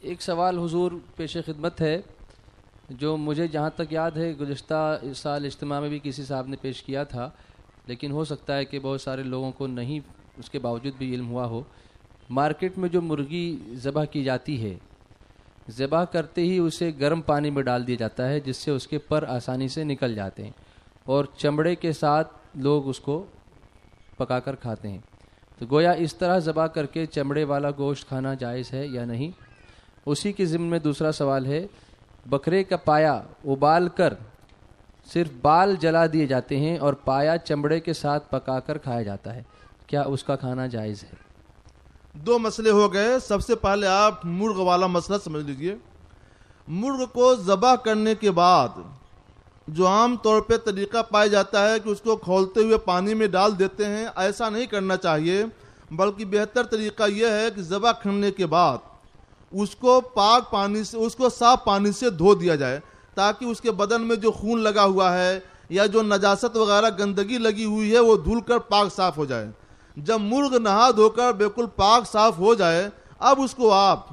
ایک سوال حضور پیش خدمت ہے جو مجھے جہاں تک یاد ہے گزشتہ سال اجتماع میں بھی کسی صاحب نے پیش کیا تھا، لیکن ہو سکتا ہے کہ بہت سارے لوگوں کو نہیں اس کے باوجود بھی علم ہوا ہو۔ مارکیٹ میں جو مرغی ذبح کی جاتی ہے، ذبح کرتے ہی اسے گرم پانی میں ڈال دیا جاتا ہے جس سے اس کے پر آسانی سے نکل جاتے ہیں، اور چمڑے کے ساتھ لوگ اس کو پکا کر کھاتے ہیں۔ تو گویا اس طرح ذبح کر کے چمڑے والا گوشت کھانا جائز ہے یا نہیں؟ اسی کے ضمن میں دوسرا سوال ہے، بکرے کا پایا ابال کر صرف بال جلا دیے جاتے ہیں اور پایا چمڑے کے ساتھ پکا کر کھایا جاتا ہے، کیا اس کا کھانا جائز ہے؟ دو مسئلے ہو گئے۔ سب سے پہلے آپ مرغ والا مسئلہ سمجھ لیجئے۔ مرغ کو ذبح کرنے کے بعد جو عام طور پہ طریقہ پایا جاتا ہے کہ اس کو کھولتے ہوئے پانی میں ڈال دیتے ہیں، ایسا نہیں کرنا چاہیے، بلکہ بہتر طریقہ یہ ہے کہ ذبح کرنے کے بعد اس کو پاک پانی سے، اس کو صاف پانی سے دھو دیا جائے، تاکہ اس کے بدن میں جو خون لگا ہوا ہے یا جو نجاست وغیرہ گندگی لگی ہوئی ہے وہ دھل کر پاک صاف ہو جائے۔ جب مرغ نہا دھو کر بالکل پاک صاف ہو جائے، اب اس کو آپ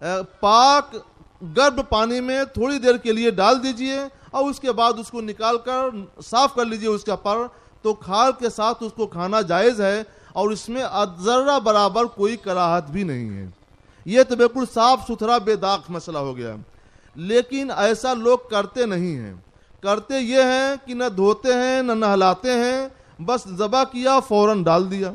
پاک گرم پانی میں تھوڑی دیر کے لیے ڈال دیجئے اور اس کے بعد اس کو نکال کر صاف کر لیجئے اس کا پر، تو کھال کے ساتھ اس کو کھانا جائز ہے، اور اس میں ذرہ برابر کوئی کراہت بھی نہیں ہے۔ یہ تو بالکل صاف ستھرا بے داغ مسئلہ ہو گیا۔ لیکن ایسا لوگ کرتے نہیں ہیں، کرتے یہ ہیں کہ نہ دھوتے ہیں نہ نہلاتے ہیں، بس ذبح کیا فوراً ڈال دیا۔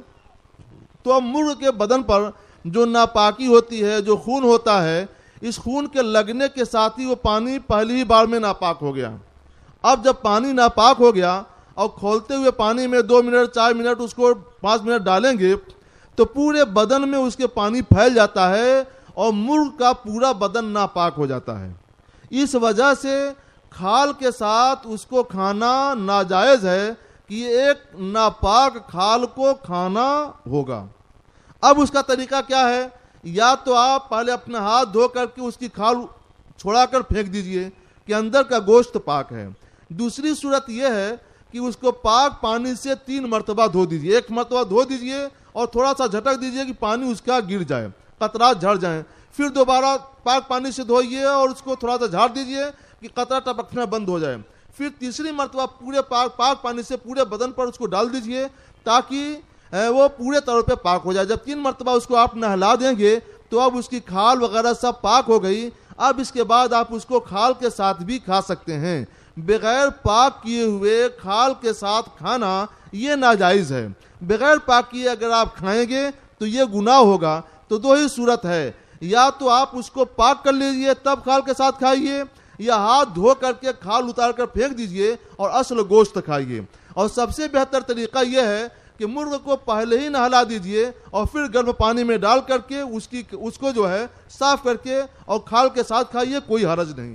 تو اب مرغ کے بدن پر جو ناپاکی ہوتی ہے، جو خون ہوتا ہے، اس خون کے لگنے کے ساتھ ہی وہ پانی پہلی ہی بار میں ناپاک ہو گیا۔ اب جب پانی ناپاک ہو گیا اور کھولتے ہوئے پانی میں 2 منٹ 4 منٹ اس کو 5 منٹ ڈالیں گے تو پورے بدن میں اس کے پانی پھیل جاتا ہے اور مرغ کا پورا بدن ناپاک ہو جاتا ہے۔ اس وجہ سے کھال کے ساتھ اس کو کھانا ناجائز ہے کہ ایک ناپاک کھال کو کھانا ہوگا۔ اب اس کا طریقہ کیا ہے؟ یا تو آپ پہلے اپنا ہاتھ دھو کر کے اس کی کھال چھوڑا کر پھینک دیجئے کہ اندر کا گوشت پاک ہے۔ دوسری صورت یہ ہے کہ اس کو پاک پانی سے 3 مرتبہ دھو دیجئے، 1 مرتبہ دھو دیجئے اور تھوڑا سا جھٹک دیجئے کہ پانی اس کا گر جائے، قطرات جھڑ جائیں، پھر دوبارہ پاک پانی سے دھوئیے اور اس کو تھوڑا سا جھاڑ دیجئے کہ قطرہ ٹپکنا بند ہو جائے، پھر تیسری مرتبہ پورے پاک پانی سے پورے بدن پر اس کو ڈال دیجئے تاکہ وہ پورے طور پہ پاک ہو جائے۔ جب 3 مرتبہ اس کو آپ نہلا دیں گے تو اب اس کی کھال وغیرہ سب پاک ہو گئی۔ اب اس کے بعد آپ اس کو کھال کے ساتھ بھی کھا سکتے ہیں۔ بغیر پاک کیے ہوئے کھال کے ساتھ کھانا یہ ناجائز ہے۔ بغیر پاک کیے اگر آپ کھائیں گے تو یہ گناہ ہوگا۔ تو 2 ہی صورت ہے، یا تو آپ اس کو پاک کر لیجئے تب کھال کے ساتھ کھائیے، یا ہاتھ دھو کر کے کھال اتار کر پھینک دیجئے اور اصل گوشت کھائیے۔ اور سب سے بہتر طریقہ یہ ہے کہ مرغ کو پہلے ہی نہلا دیجئے اور پھر گرم پانی میں ڈال کر کے اس کو جو ہے صاف کر کے اور کھال کے ساتھ کھائیے، کوئی حرج نہیں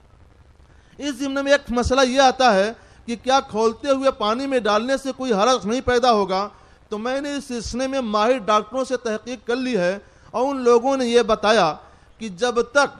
ہے۔ اس ضمن میں ایک مسئلہ یہ آتا ہے کہ کیا کھولتے ہوئے پانی میں ڈالنے سے کوئی حرج نہیں پیدا ہوگا؟ تو میں نے اس سلسلے میں ماہر ڈاکٹروں سے تحقیق کر لی ہے اور ان لوگوں نے یہ بتایا کہ جب تک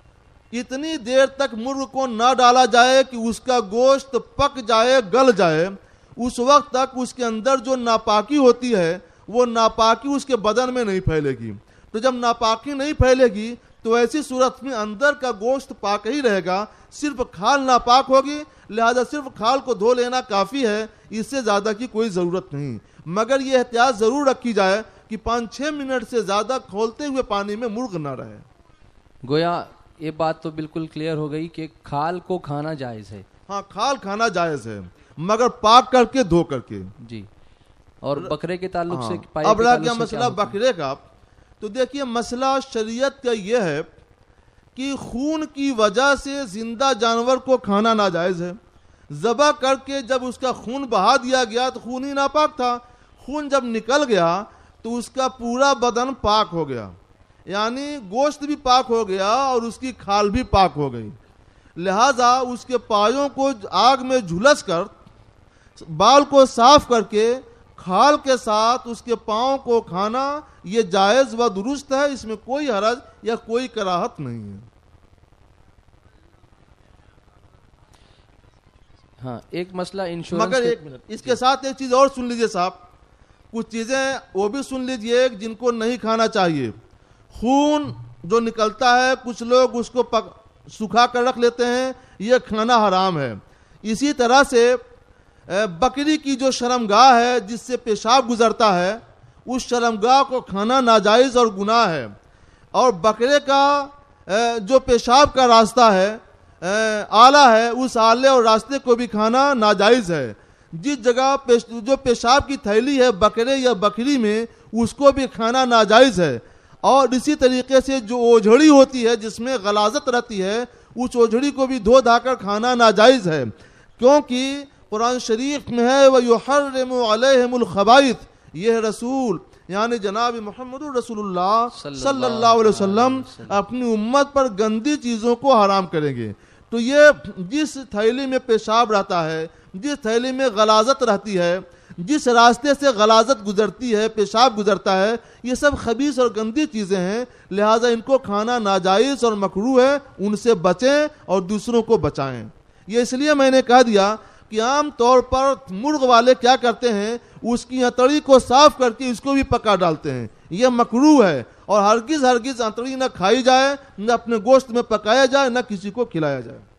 اتنی دیر تک مرغ کو نہ ڈالا جائے کہ اس کا گوشت پک جائے، گل جائے، اس وقت تک اس کے اندر جو ناپاکی ہوتی ہے وہ ناپاکی اس کے بدن میں نہیں پھیلے گی۔ تو جب ناپاکی نہیں پھیلے گی تو ایسی صورت میں اندر کا گوشت پاک ہی رہے گا، صرف کھال ناپاک ہوگی، لہذا صرف کھال کو دھو لینا کافی ہے، اس سے زیادہ کی کوئی ضرورت نہیں۔ مگر یہ احتیاط ضرور رکھی جائے کہ 5-6 منٹ سے زیادہ کھولتے ہوئے پانی میں مرغ نہ رہے۔ گویا یہ بات تو بالکل کلیئر ہو گئی کہ کھال کو کھانا جائز ہے۔ ہاں، کھال کھانا جائز ہے مگر پاک کر کے دھو کر کے۔ جی، اور بکرے کے تعلق سے اب رہا گیا مسئلہ بکرے کا۔ تو دیکھیے مسئلہ شریعت کا یہ ہے کہ خون کی وجہ سے زندہ جانور کو کھانا ناجائز ہے۔ ذبح کر کے جب اس کا خون بہا دیا گیا تو خون ہی ناپاک تھا، خون جب نکل گیا تو اس کا پورا بدن پاک ہو گیا، یعنی گوشت بھی پاک ہو گیا اور اس کی کھال بھی پاک ہو گئی۔ لہذا اس کے پایوں کو آگ میں جھلس کر، بال کو صاف کر کے، کھال کے ساتھ اس کے پاؤں کو کھانا یہ جائز و درست ہے، اس میں کوئی حرج یا کوئی کراہت نہیں ہے۔ ہاں، ایک مسئلہ انشورنس، مگر ایک منٹ، اس کے ساتھ ایک چیز اور سن لیجئے صاحب، کچھ چیزیں وہ بھی سن لیجئے جن کو نہیں کھانا چاہیے۔ خون جو نکلتا ہے کچھ لوگ اس کو سکھا کر رکھ لیتے ہیں، یہ کھانا حرام ہے۔ اسی طرح سے بکری کی جو شرمگاہ ہے جس سے پیشاب گزرتا ہے، اس شرمگاہ کو کھانا ناجائز اور گناہ ہے۔ اور بکرے کا جو پیشاب کا راستہ ہے، آلہ ہے، اس آلے اور راستے کو بھی کھانا ناجائز ہے۔ جس جگہ جو پیشاب کی تھیلی ہے بکرے یا بکری میں، اس کو بھی کھانا ناجائز ہے۔ اور اسی طریقے سے جو اوجھڑی ہوتی ہے جس میں غلاظت رہتی ہے، اس اوجھڑی کو بھی دھو دھا کر کھانا ناجائز ہے، کیونکہ قرآن شریف میں ہے وَيُحَرِّمُ عَلَيْهِمُ الْخَبَائِثَ، یہ رسول یعنی جناب محمد رسول اللہ صلی اللہ علیہ وسلم اپنی امت پر گندی چیزوں کو حرام کریں گے۔ تو یہ جس تھیلی میں پیشاب رہتا ہے، جس تھیلی میں غلاظت رہتی ہے، جس راستے سے غلاظت گزرتی ہے، پیشاب گزرتا ہے، یہ سب خبیث اور گندی چیزیں ہیں، لہٰذا ان کو کھانا ناجائز اور مکروہ ہے، ان سے بچیں اور دوسروں کو بچائیں۔ یہ اس لیے میں نے کہہ دیا کہ عام طور پر مرغ والے کیا کرتے ہیں، اس کی ہتھڑی کو صاف کر کے اس کو بھی پکا ڈالتے ہیں، یہ مکروہ ہے، اور ہرگز ہتھڑی نہ کھائی جائے، نہ اپنے گوشت میں پکایا جائے، نہ کسی کو کھلایا جائے۔